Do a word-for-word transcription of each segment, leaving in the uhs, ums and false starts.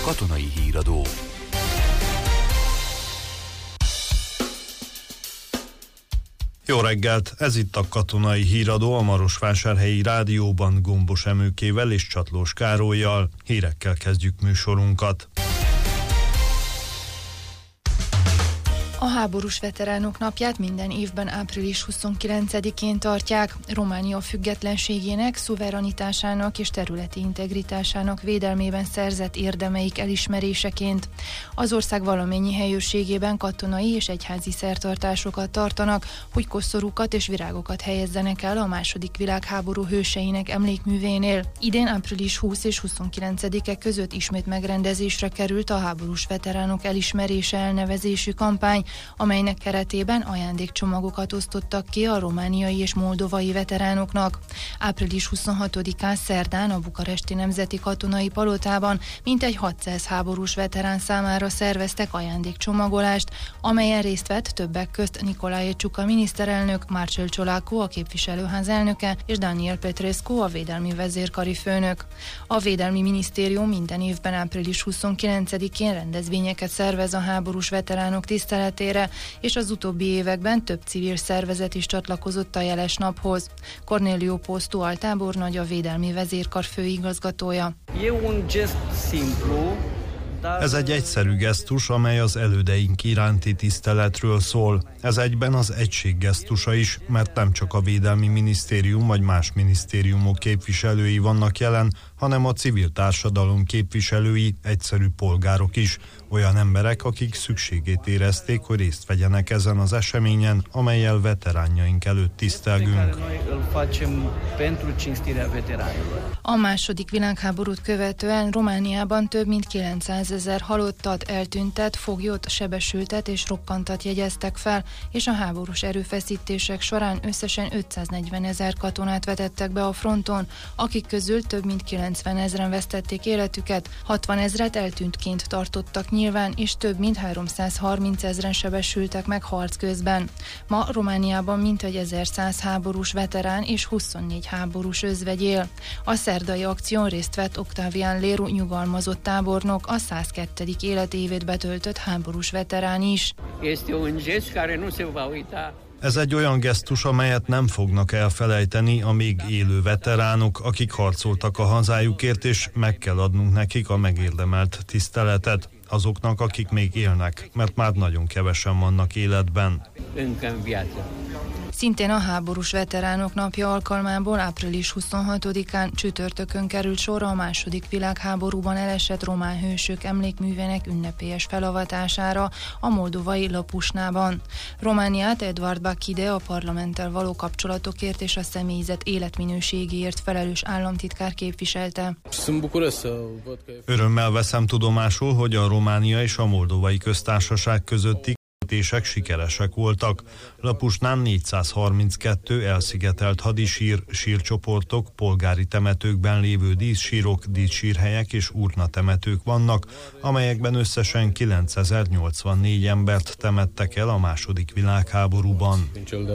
Katonai Híradó. Jó reggelt! Ez itt a Katonai Híradó, a Marosvásárhelyi Rádióban Gombos Emőkével és Csatlós Károllyal. Hírekkel kezdjük műsorunkat. A háborús veteránok napját minden évben április huszonkilencedikén tartják. Románia függetlenségének, szuverenitásának és területi integritásának védelmében szerzett érdemeik elismeréseként. Az ország valamennyi helyőrségében katonai és egyházi szertartásokat tartanak, hogy koszorúkat és virágokat helyezzenek el a második világháború hőseinek emlékművénél. Idén április huszadika és huszonkilencedike között ismét megrendezésre került a háborús veteránok elismerése elnevezésű kampány, amelynek keretében ajándékcsomagokat osztottak ki a romániai és moldovai veteránoknak. április huszonhatodikán szerdán a bukaresti Nemzeti Katonai Palotában mintegy hatszáz háborús veterán számára szerveztek ajándékcsomagolást, amelyen részt vett többek közt Nicolae Ciucă miniszterelnök, Marcel Ciolacu, a képviselőház elnöke, és Daniel Petrescu, a védelmi vezérkari főnök. A Védelmi Minisztérium minden évben április huszonkilencedikén rendezvényeket szervez a háborús veteránok tiszteletére, és az utóbbi években több civil szervezet is csatlakozott a jeles naphoz. Corneliu Postu altábornagy, a védelmi vezérkar főigazgatója. Ez egy egyszerű gesztus, amely az elődeink iránti tiszteletről szól. Ez egyben az egység gesztusa is, mert nem csak a Védelmi Minisztérium vagy más minisztériumok képviselői vannak jelen, hanem a civil társadalom képviselői, egyszerű polgárok is, olyan emberek, akik szükségét érezték, hogy részt vegyenek ezen az eseményen, amellyel veteránjaink előtt tisztelgünk. A második világháborút követően Romániában több mint kilencszázezer halottat, eltüntet, foglyot, sebesültet és rokkantat jegyeztek fel, és a háborús erőfeszítések során összesen ötszáznegyvenezer katonát vetettek be a fronton, akik közül több mint kilencvenezren vesztették életüket, hatvanezret eltűntként tartottak nyilván, és több mint háromszázharmincezren sebesültek meg harc közben. Ma Romániában mintegy ezerszáz háborús veterán és huszonnégy háborús özvegy él. A szerdai akción részt vett Octavian Leru nyugalmazott tábornok, a százkettő életévét betöltött háborús veterán is. Ez egy olyan gesztus, amelyet nem fognak elfelejteni a még élő veteránok, akik harcoltak a hazájukért, és meg kell adnunk nekik a megérdemelt tiszteletet. Azoknak, akik még élnek, mert már nagyon kevesen vannak életben. Szintén a háborús veteránok napja alkalmából április huszonhatodikán csütörtökön került sor a második világháborúban elesett román hősök emlékművének ünnepélyes felavatására a moldovai Lapusnában. Romániát Eduard Bakide, a parlamenttel való kapcsolatokért és a személyzet életminőségéért felelős államtitkár képviselte. Örömmel veszem tudomásul, hogy a Románia és a Moldovai Köztársaság közötti küldetések sikeresek voltak. Lapusnán négyszázharminckettő elszigetelt hadisír, sírcsoportok, polgári temetőkben lévő díszsírok, díszsírhelyek és urnatemetők vannak, amelyekben összesen kilencezer-nyolcvannégy embert temettek el a második világháborúban.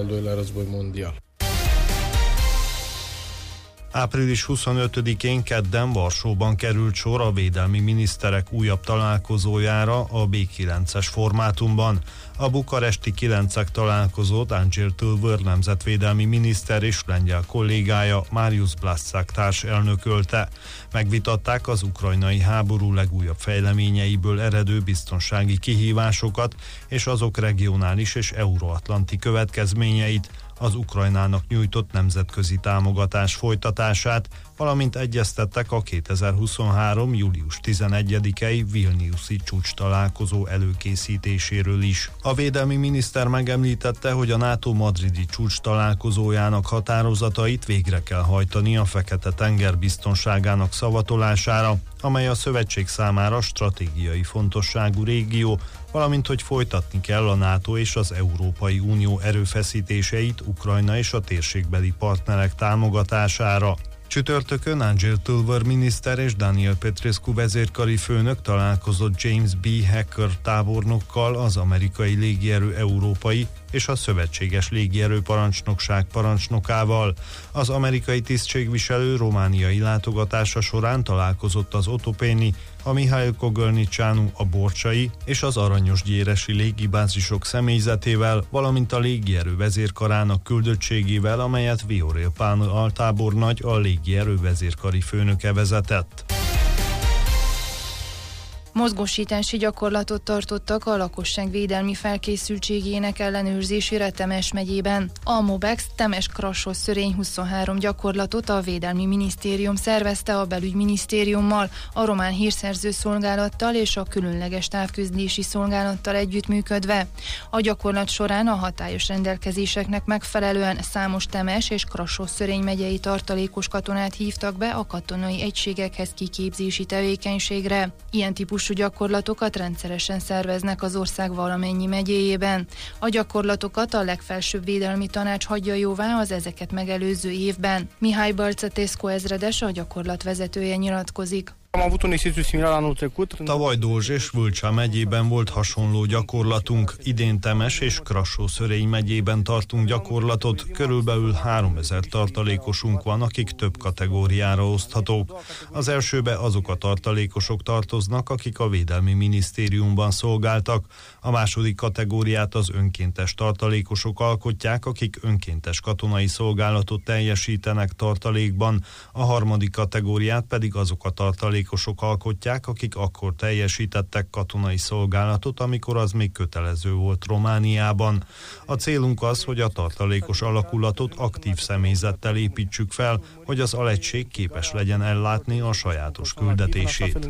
április huszonötödikén kedden Varsóban került sor a védelmi miniszterek újabb találkozójára a bé kilences formátumban. A bukaresti kilencek találkozót Andrzej Tilvör nemzetvédelmi miniszter és lengyel kollégája Mariusz Blaszczak társ elnökölte. Megvitatták az ukrajnai háború legújabb fejleményeiből eredő biztonsági kihívásokat és azok regionális és euróatlanti következményeit, az Ukrajnának nyújtott nemzetközi támogatás folytatását, valamint egyeztettek a kétezer-huszonhárom. július tizenegyedikei Vilniuszi csúcs találkozó előkészítéséről is. A védelmi miniszter megemlítette, hogy a NATO madridi csúcs találkozójának határozatait végre kell hajtani a Fekete-tenger biztonságának szavatolására, amely a szövetség számára stratégiai fontosságú régió, valamint hogy folytatni kell a NATO és az Európai Unió erőfeszítéseit Ukrajna és a térségbeli partnerek támogatására. Csütörtökön Nigel Tulver miniszter és Daniel Petrescu vezérkari főnök találkozott James B. Hacker tábornokkal, az amerikai légierő európai és a szövetséges légierő parancsnokság parancsnokával. Az amerikai tisztségviselő romániai látogatása során találkozott az Otopéni, a Mihail Kogölnicsánu, a Borcsai és az aranyosgyéresi légibázisok személyzetével, valamint a légierő vezérkarának küldöttségével, amelyet Viorel Pán altábornagy, a légierő vezérkari főnöke vezetett. Mozgósítási gyakorlatot tartottak a lakosság védelmi felkészültségének ellenőrzésére Temes megyében. A Mobex Temes-Krassó-Szörény huszonhárom gyakorlatot a Védelmi Minisztérium szervezte a Belügyminisztériummal, a Román Hírszerző Szolgálattal és a Különleges Távközlési Szolgálattal együttműködve. A gyakorlat során a hatályos rendelkezéseknek megfelelően számos Temes és Krassó-Szörény megyei tartalékos katonát hívtak be a katonai egységekhez kiképzési tevékenységre. Ilyen típusú gyakorlatokat rendszeresen szerveznek az ország valamennyi megyéjében. A gyakorlatokat a legfelsőbb védelmi tanács hagyja jóvá az ezeket megelőző évben. Mihály Balcetescu ezredes, a gyakorlat vezetője nyilatkozik. Tavaly Dolzs és Vlcsa megyében volt hasonló gyakorlatunk, idén Temes és Krassó-Szörény megyében tartunk gyakorlatot, körülbelül háromezer tartalékosunk van, akik több kategóriára oszthatók. Az elsőbe azok a tartalékosok tartoznak, akik a Védelmi Minisztériumban szolgáltak, a második kategóriát az önkéntes tartalékosok alkotják, akik önkéntes katonai szolgálatot teljesítenek tartalékban, a harmadik kategóriát pedig azok a tartalékosok alkotják, akik akkor teljesítettek katonai szolgálatot, amikor az még kötelező volt Romániában. A célunk az, hogy a tartalékos alakulatot aktív személyzettel építsük fel, hogy az alegység képes legyen ellátni a sajátos küldetését.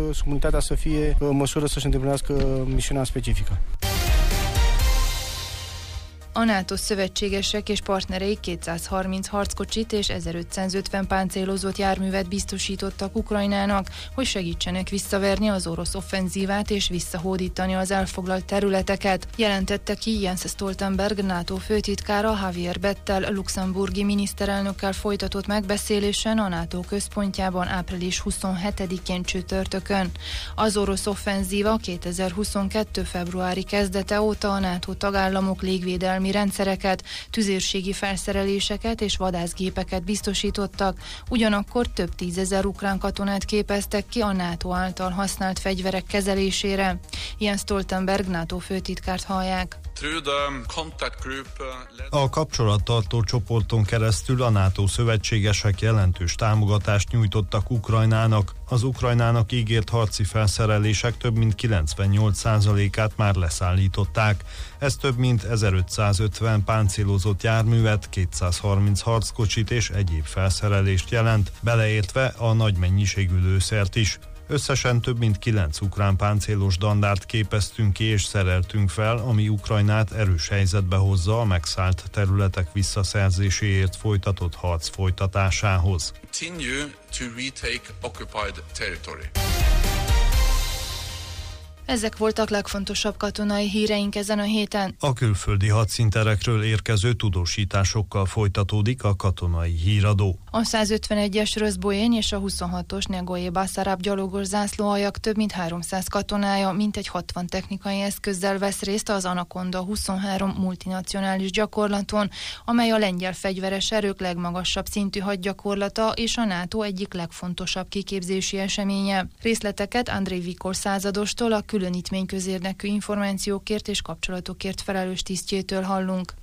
A NATO szövetségesek és partnerei kétszázharminc harckocsit és ezerötszázötven páncélozott járművet biztosítottak Ukrajnának, hogy segítsenek visszaverni az orosz offenzívát és visszahódítani az elfoglalt területeket, jelentette ki Jens Stoltenberg NATO főtitkára Javier Bettel luxemburgi miniszterelnökkel folytatott megbeszélésen a NATO központjában április huszonhetedikén csütörtökön. Az orosz offenzíva kétezer-huszonkettő februári kezdete óta a NATO tagállamok légvédelmi rendszereket, tüzérségi felszereléseket és vadászgépeket biztosítottak, ugyanakkor több tízezer ukrán katonát képeztek ki a NATO által használt fegyverek kezelésére. Jens Stoltenberg NATO főtitkárt hallják. A kapcsolattartó csoporton keresztül a NATO szövetségesek jelentős támogatást nyújtottak Ukrajnának. Az Ukrajnának ígért harci felszerelések több mint kilencvennyolc százalékát már leszállították. Ez több mint ezerötszázötven páncélozott járművet, kétszázharminc harckocsit és egyéb felszerelést jelent, beleértve a nagy mennyiségű lőszert is. Összesen több mint kilenc ukrán páncélos dandárt képeztünk ki és szereltünk fel, ami Ukrajnát erős helyzetbe hozza a megszállt területek visszaszerzéséért folytatott harc folytatásához. Ezek voltak legfontosabb katonai híreink ezen a héten. A külföldi hadszínterekről érkező tudósításokkal folytatódik a katonai híradó. A százötvenegyes Röszboén és a huszonhatos Negoje Basarab gyalogos zászlóaljak több mint háromszáz katonája mintegy hatvan technikai eszközzel vesz részt az Anakonda huszonhárom multinacionális gyakorlaton, amely a lengyel fegyveres erők legmagasabb szintű hadgyakorlata és a NATO egyik legfontosabb kiképzési eseménye. Részleteket Andrei Vikor századostól, a különítmény közérdekű információkért és kapcsolatokért felelős tisztjétől hallunk.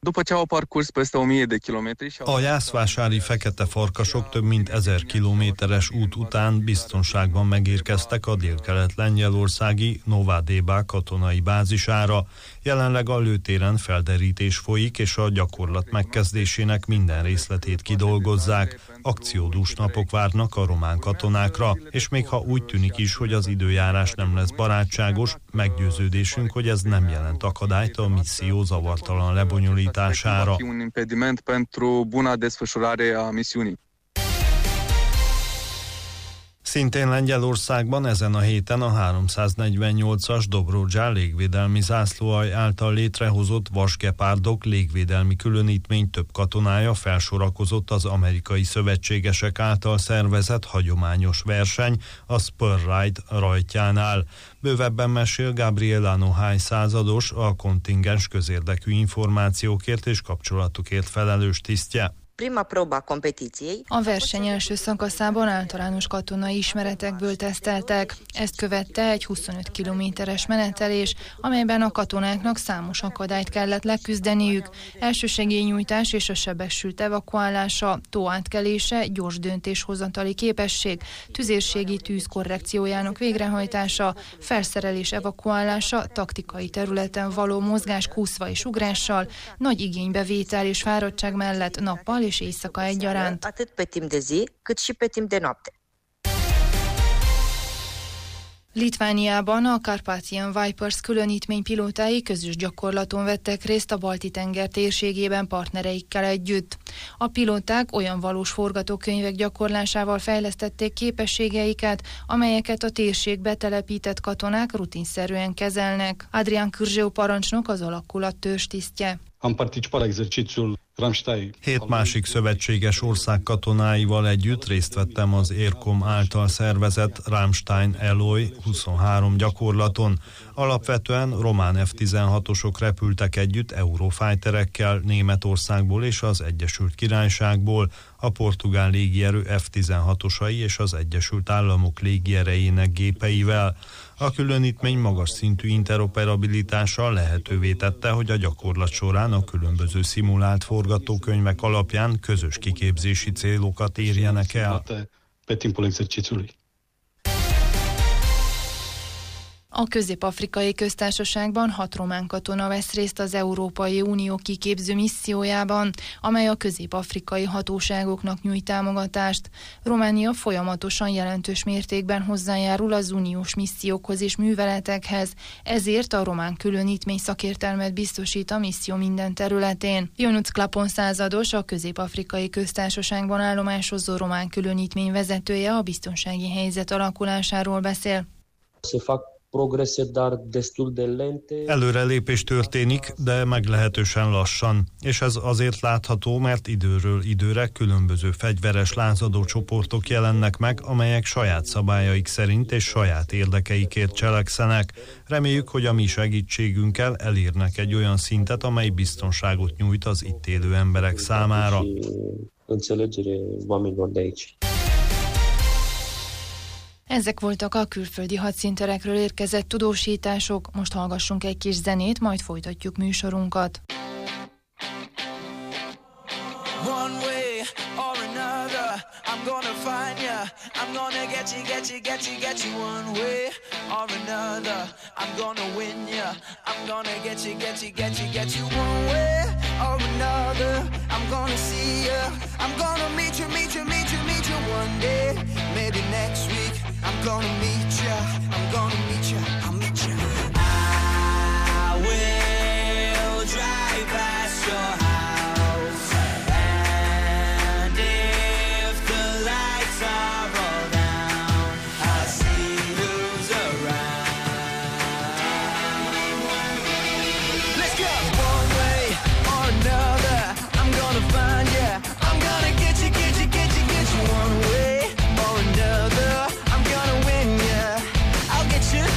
A jászvásári fekete farkasok több mint ezer kilométeres út után biztonságban megérkeztek a délkelet lengyelországi Novádébá katonai bázisára. Jelenleg a lőtéren felderítés folyik, és a gyakorlat megkezdésének minden részletét kidolgozzák. Akciódús napok várnak a román katonákra, és még ha úgy tűnik is, hogy az időjárás nem lesz barátságos, meggyőződésünk, hogy ez nem jelent akadályt a misszió zavartalan lebonyolítására. Szintén Lengyelországban ezen a héten a háromszáznegyvennyolcas Dobrodzsá légvédelmi zászlóalj által létrehozott vasgepárdok légvédelmi különítmény több katonája felsorakozott az amerikai szövetségesek által szervezett hagyományos verseny, a Spur Ride rajtjánál. Bővebben mesél Gabriela Nohály százados, a kontingens közérdekű információkért és kapcsolatokért felelős tisztje. A verseny első szakaszában általános katonai ismeretekből teszteltek. Ezt követte egy huszonöt kilométeres menetelés, amelyben a katonáknak számos akadályt kellett leküzdeniük. Elsősegélynyújtás és a sebesült evakuálása, tóátkelése, gyors döntéshozatali képesség, tüzérségi tűz korrekciójának végrehajtása, felszerelés evakuálása, taktikai területen való mozgás kúszva és ugrással, nagy igénybevétel és fáradtság mellett nappal és éjszaka egyaránt. Atât pe timp de zi, cât și pe timp de noapte. Litvániában a Carpathian Vipers különítmény pilótái közös gyakorlaton vettek részt a Balti-tenger térségében partnereikkel együtt. A pilóták olyan valós forgatókönyvek gyakorlásával fejlesztették képességeiket, amelyeket a térségbe telepített katonák rutinszerűen kezelnek. Adrian Kürzső parancsnok az alakulat törzstisztje. Am participat la exercițiul Ramstein. Hét másik szövetséges ország katonáival együtt részt vettem az Aircom által szervezett Ramstein Eloy huszonhárom gyakorlaton. Alapvetően román ef tizenhatosok repültek együtt Eurofighterekkel Németországból és az Egyesült Királyságból, a portugál légierő ef tizenhatosai és az Egyesült Államok légierejének gépeivel. A különítmény magas szintű interoperabilitása lehetővé tette, hogy a gyakorlat során a különböző szimulált forgatókönyvek alapján közös kiképzési célokat érjenek el. A Közép-Afrikai Köztársaságban hat román katona vesz részt az Európai Unió kiképző missziójában, amely a közép-afrikai hatóságoknak nyújt támogatást. Románia folyamatosan jelentős mértékben hozzájárul az uniós missziókhoz és műveletekhez, ezért a román különítmény szakértelmet biztosít a misszió minden területén. Ionuț Klapon százados, a Közép-Afrikai Köztársaságban állomásozó román különítmény vezetője a biztonsági helyzet alakulásáról beszél. Előrelépés történik, de meglehetősen lassan, és ez azért látható, mert időről időre különböző fegyveres lázadó csoportok jelennek meg, amelyek saját szabályaik szerint és saját érdekeikért cselekszenek. Reméljük, hogy a mi segítségünkkel elérnek egy olyan szintet, amely biztonságot nyújt az itt élő emberek számára. Ezek voltak a külföldi hadszínterekről érkezett tudósítások. Most hallgassunk egy kis zenét, majd folytatjuk műsorunkat. One way or another, I'm gonna find ya. I'm gonna get you, get you, get you, get you. One way or another, I'm gonna win ya. I'm gonna get you, get you, get you, get you. One way or another, I'm gonna see ya. I'm gonna meet you, meet you, meet you, meet you one day. Maybe next week, I'm gonna meet ya. I'm gonna meet ya, I'll meet ya. I will drive past your house, and if the lights are all down, I'll see who's around. Let's go! One way or another, I'm gonna find ya. I'm gonna get you, get you, get you, get you. One way or another, I'm gonna win ya. I'll get you.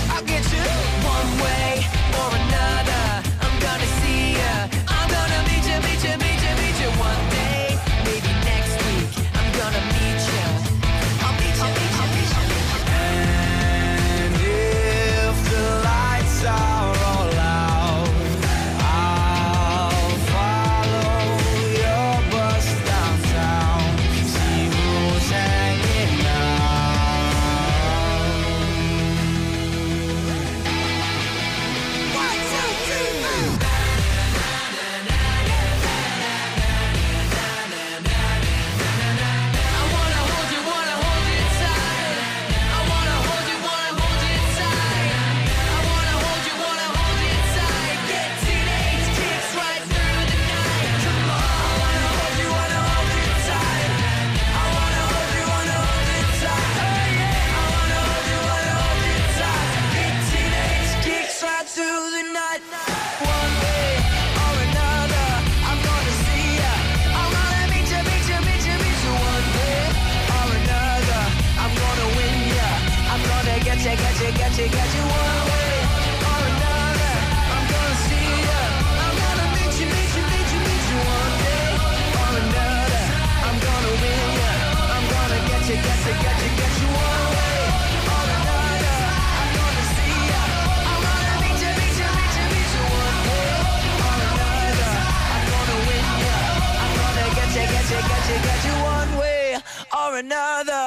you, get you, get you, get you one way or another. I'm gonna see you. I'm gonna meet you, meet you, meet you, meet you one day or another. I'm gonna win you. I'm gonna get you, get you, get you, get you one way or another. I'm gonna see you. I'm gonna meet you, meet you, meet you, meet you one day or another. I'm gonna win you. I'm gonna get you, get you, get you, get you one way or another.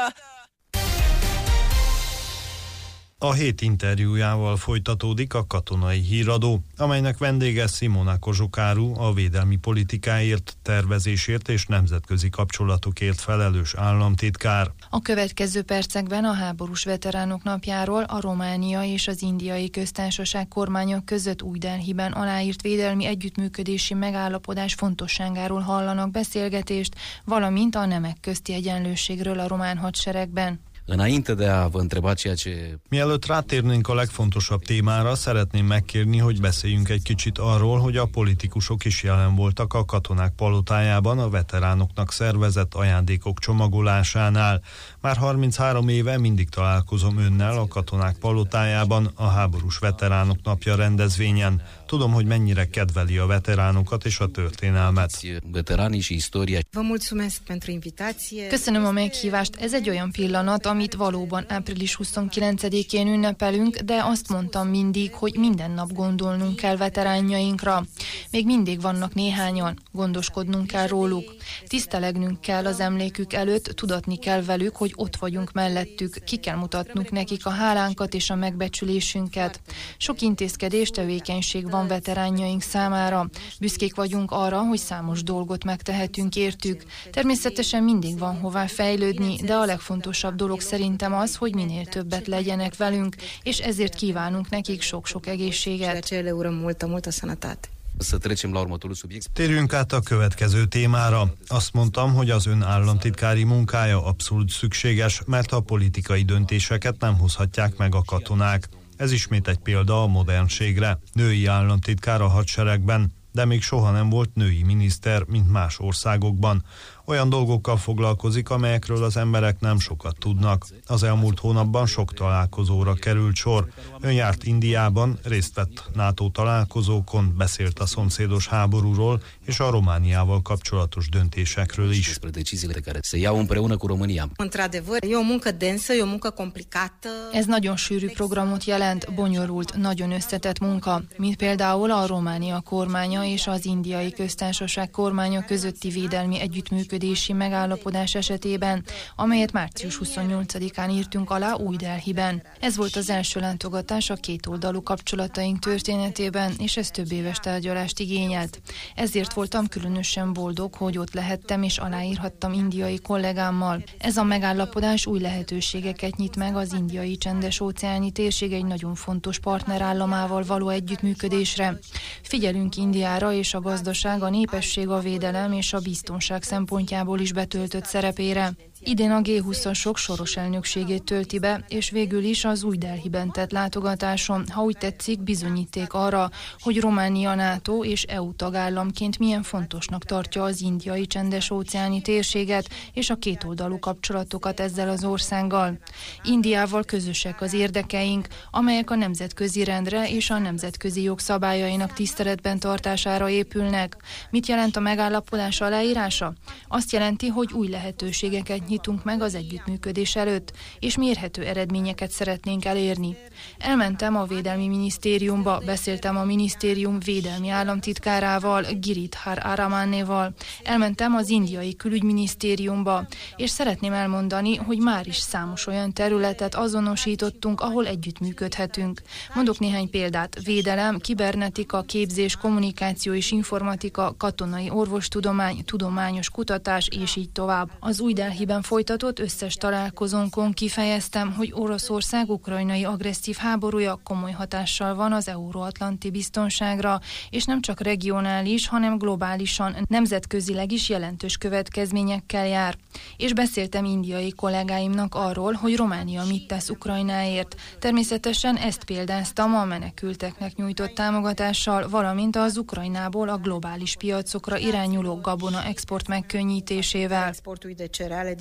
A hét interjújával folytatódik a Katonai Híradó, amelynek vendége Simona Kozsokáru, a védelmi politikáért, tervezésért és nemzetközi kapcsolatokért felelős államtitkár. A következő percekben a háborús veteránok napjáról, a Románia és az Indiai Köztársaság kormányok között Új-Delhiben aláírt védelmi együttműködési megállapodás fontosságáról hallanak beszélgetést, valamint a nemek közti egyenlőségről a román hadseregben. Înainte de a vă întreba ceea ce... Mielőtt rátérnénk a legfontosabb témára, szeretném megkérni, hogy beszéljünk egy kicsit arról, hogy a politikusok is jelen voltak a katonák palotájában a veteránoknak szervezett ajándékok csomagolásánál. Már harminchárom éve mindig találkozom önnel a katonák palotájában a háborús veteránok napja rendezvényen. Tudom, hogy mennyire kedveli a veteránokat és a történelmet. Köszönöm a meghívást. Ez egy olyan pillanat, amit valóban április huszonkilencedikén ünnepelünk, de azt mondtam mindig, hogy minden nap gondolnunk kell veteránjainkra. Még mindig vannak néhányan, gondoskodnunk kell róluk. Tisztelegnünk kell az emlékük előtt, tudatni kell velük, hogy ott vagyunk mellettük, ki kell mutatnunk nekik a hálánkat és a megbecsülésünket. Sok intézkedés, tevékenység van veteránjaink számára. Büszkék vagyunk arra, hogy számos dolgot megtehetünk értük. Természetesen mindig van hová fejlődni, de a legfontosabb dolog szerintem az, hogy minél többet legyenek velünk, és ezért kívánunk nekik sok-sok egészséget. Térjünk át a következő témára. Azt mondtam, hogy az ön államtitkári munkája abszolút szükséges, mert a politikai döntéseket nem hozhatják meg a katonák. Ez ismét egy példa a modernségre. Női államtitkár a hadseregben, de még soha nem volt női miniszter, mint más országokban. Olyan dolgokkal foglalkozik, amelyekről az emberek nem sokat tudnak. Az elmúlt hónapban sok találkozóra került sor. Ön járt Indiában, részt vett NATO találkozókon, beszélt a szomszédos háborúról és a Romániával kapcsolatos döntésekről is. Ez nagyon sűrű programot jelent, bonyolult, nagyon összetett munka, mint például a Románia kormánya és az Indiai Köztársaság kormánya közötti védelmi együttműködés megállapodás esetében, amelyet március huszonnyolcadikán írtunk alá Új-Delhiben. Ez volt az első látogatás a kétoldalú kapcsolataink történetében, és ez több éves tárgyalást igényelt. Ezért voltam különösen boldog, hogy ott lehettem és aláírhattam indiai kollégámmal. Ez a megállapodás új lehetőségeket nyit meg az indiai csendes-óceáni térség egy nagyon fontos partnerállamával való együttműködésre. Figyelünk Indiára, és a gazdaság, a népesség, a védelem és a biztonság szempontjából is betöltött szerepére. Idén a gé huszasok soros elnökségét tölti be, és végül is az Új-Delhiben tett látogatáson, ha úgy tetszik, bizonyíték arra, hogy Románia NATO és é u tagállamként milyen fontosnak tartja az indiai csendes-óceáni térséget és a kétoldalú kapcsolatokat ezzel az országgal. Indiával közösek az érdekeink, amelyek a nemzetközi rendre és a nemzetközi jogszabályainak tiszteletben tartására épülnek. Mit jelent a megállapodás aláírása? Azt jelenti, hogy új lehetőségeket nyitunk meg az együttműködés előtt, és mérhető eredményeket szeretnénk elérni. Elmentem a Védelmi Minisztériumba, beszéltem a minisztérium védelmi államtitkárával, Giridhar Aramannéval, elmentem az Indiai Külügyminisztériumba, és szeretném elmondani, hogy már is számos olyan területet azonosítottunk, ahol együttműködhetünk. Mondok néhány példát: védelem, kibernetika, képzés, kommunikáció és informatika, katonai orvostudomány, tudományos kutatás, és így tovább. Az Új-Delhiben folytatott összes találkozónkon kifejeztem, hogy Oroszország ukrajnai agresszív háborúja komoly hatással van az euróatlanti biztonságra, és nem csak regionális, hanem globálisan, nemzetközileg is jelentős következményekkel jár. És beszéltem indiai kollégáimnak arról, hogy Románia mit tesz Ukrajnáért. Természetesen ezt példáztam a menekülteknek nyújtott támogatással, valamint az Ukrajnából a globális piacokra irányuló gabona export megkönnyítésével.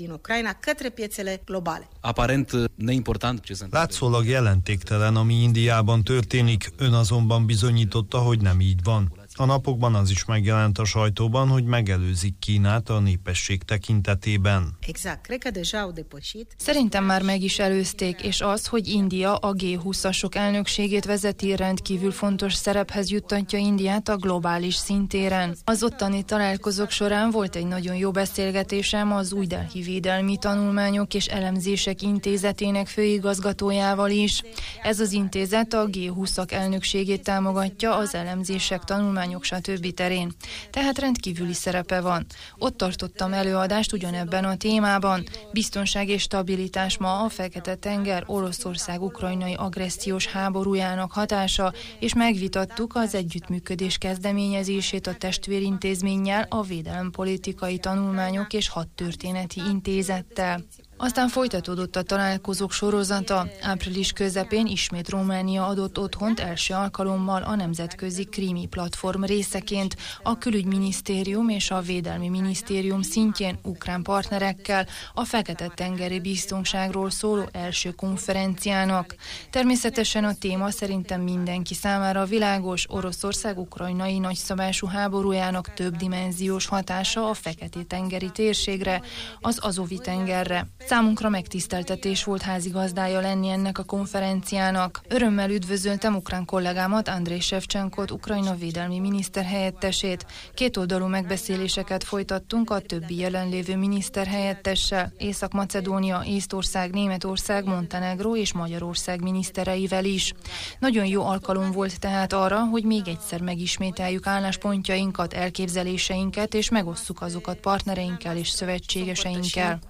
din Ucraina către piețele globale. Aparent neimportant ce se întâmplă. Látszólag jelentéktelen, ami Indiában történik, ön azonban bizonyította, hogy nem így van. A napokban az is megjelent a sajtóban, hogy megelőzik Kínát a népesség tekintetében. Exact, cred că deja au depășit. Szerintem már meg is előzték, és az, hogy India a gé húszasok elnökségét vezeti, rendkívül fontos szerephez juttatja Indiát a globális szintéren. Az ottani találkozók során volt egy nagyon jó beszélgetésem az Új Delhi Védelmi Tanulmányok és Elemzések Intézetének főigazgatójával is. Ez az intézet a gé húszak elnökségét támogatja az elemzések, tanulmányok, stb. Terén. Tehát rendkívüli szerepe van. Ott tartottam előadást ugyanebben a témában. Biztonság és stabilitás ma a Fekete-tenger Oroszország ukrajnai agressziós háborújának hatása, és megvitattuk az együttműködés kezdeményezését a testvérintézménnyel, a Védelempolitikai Tanulmányok és Hadtörténeti Intézettel. Aztán folytatódott a találkozók sorozata. Április közepén ismét Románia adott otthont első alkalommal a Nemzetközi Krími Platform részeként a Külügyminisztérium és a Védelmi Minisztérium szintjén ukrán partnerekkel a Fekete-tengeri biztonságról szóló első konferenciának. Természetesen a téma szerintem mindenki számára világos, Oroszország ukrajnai nagyszabású háborújának többdimenziós hatása a Fekete-tengeri térségre, az Azovi-tengerre. Számunkra megtiszteltetés volt házigazdája lenni ennek a konferenciának. Örömmel üdvözöltem ukrán kollégámat, Andrej Sevcsenkot, Ukrajna védelmi miniszter helyettesét. Kétoldalú megbeszéléseket folytattunk a többi jelenlévő miniszter helyettessel, Észak-Macedónia, Észtország, Németország, Montenegró és Magyarország minisztereivel is. Nagyon jó alkalom volt tehát arra, hogy még egyszer megismételjük álláspontjainkat, elképzeléseinket, és megosszuk azokat partnereinkkel és szövetségeseinkkel.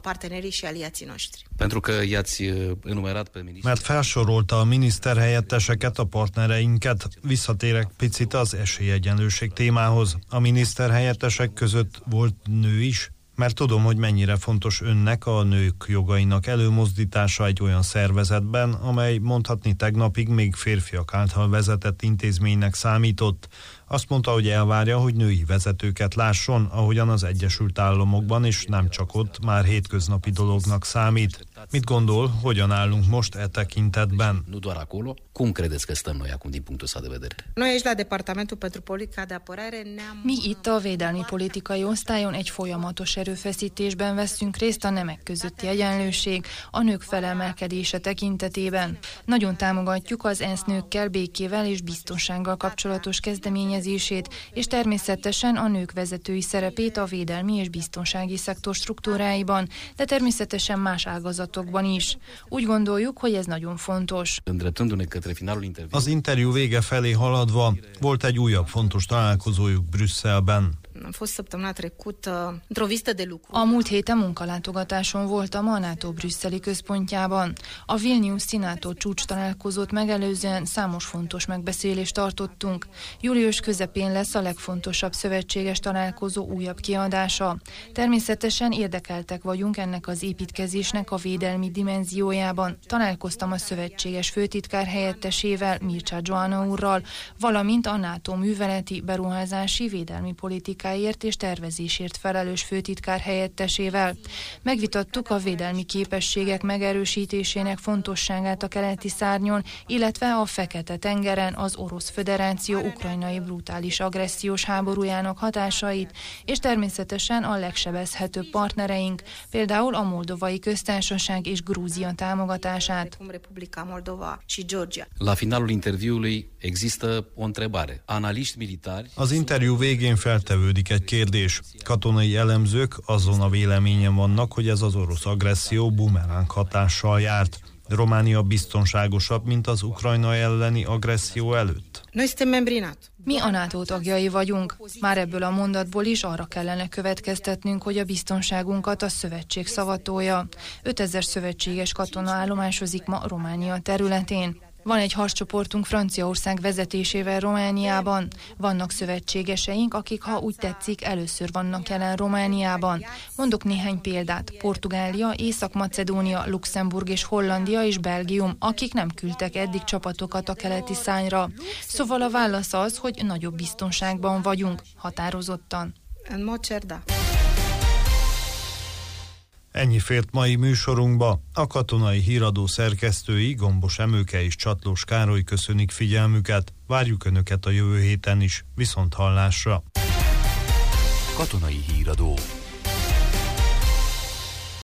Pentru că i-ați enumerat pe miniștri. Mert felsorolta a miniszterhelyetteseket, a partnereinket, visszatérek picit az esélyegyenlőség témához. A miniszterhelyettesek között volt nő is? Mert tudom, hogy mennyire fontos önnek a nők jogainak előmozdítása egy olyan szervezetben, amely mondhatni tegnapig még férfiak által vezetett intézménynek számított. Azt mondta, hogy elvárja, hogy női vezetőket lásson, ahogyan az Egyesült Államokban, és nem csak ott, már hétköznapi dolognak számít. Mit gondol, hogyan állunk most e tekintetben? Nu doar acolo. Cum credeți că stăm noi acum din punctul ăsta de vedere? Noi aici la Departamentul pentru Politica de Apărare ne-am... Mi itt a Védelmi Politikai Osztályon egy folyamatos erőfeszítésben veszünk részt a nemek közötti egyenlőség, a nők felemelkedése tekintetében. Nagyon támogatjuk az ENSZ nőkkel, békével és biztonsággal kapcsolatos kezdeményezését, és természetesen a nők vezetői szerepét a védelmi és biztonsági szektor struktúráiban, de természetesen más ágazatokban is. Úgy gondoljuk, hogy ez nagyon fontos. Az interjú vége felé haladva volt egy újabb fontos találkozójuk Brüsszelben. Am fost săptămâna trecută într-o vizită de lucru. A múlt héten munkalátogatáson voltam a NATO brüsszeli központjában. A Vilniuszi NATO csúcs találkozót megelőzően számos fontos megbeszélést tartottunk. Július közepén lesz a legfontosabb szövetséges találkozó újabb kiadása. Természetesen érdekeltek vagyunk ennek az építkezésnek a védelmi dimenziójában. Találkoztam a szövetséges főtitkár helyettesével, Mircea Joana úrral, valamint a NATO műveleti, beruházási, védelmi politikai és tervezésért felelős főtitkár helyettesével. Megvitattuk a védelmi képességek megerősítésének fontosságát a keleti szárnyon, illetve a Fekete-tengeren az Orosz Föderáció ukrajnai brutális agressziós háborújának hatásait, és természetesen a legsebezhetőbb partnereink, például a Moldovai Köztársaság és Grúzia támogatását. La finalul interviului există o întrebare. Analiști militari. Az interjú végén feltevődik egy kérdés. Katonai elemzők azon a véleményen vannak, hogy ez az orosz agresszió bumeráng hatással járt. Románia biztonságosabb, mint az Ukrajna elleni agresszió előtt? Mi a NATO tagjai vagyunk. Már ebből a mondatból is arra kellene következtetnünk, hogy a biztonságunkat a szövetség szavatolja. ötezer szövetséges katona állomásozik ma Románia területén. Van egy harccsoportunk Franciaország vezetésével Romániában. Vannak szövetségeseink, akik, ha úgy tetszik, először vannak jelen Romániában. Mondok néhány példát. Portugália, Észak-Macedónia, Luxemburg és Hollandia és Belgium, akik nem küldtek eddig csapatokat a keleti szárnyra. Szóval a válasz az, hogy nagyobb biztonságban vagyunk, határozottan. Ennyi fért mai műsorunkba. A Katonai Híradó szerkesztői Gombos Emőke és Csatlós Károly köszönik figyelmüket. Várjuk Önöket a jövő héten is. Viszont hallásra! Katonai Híradó.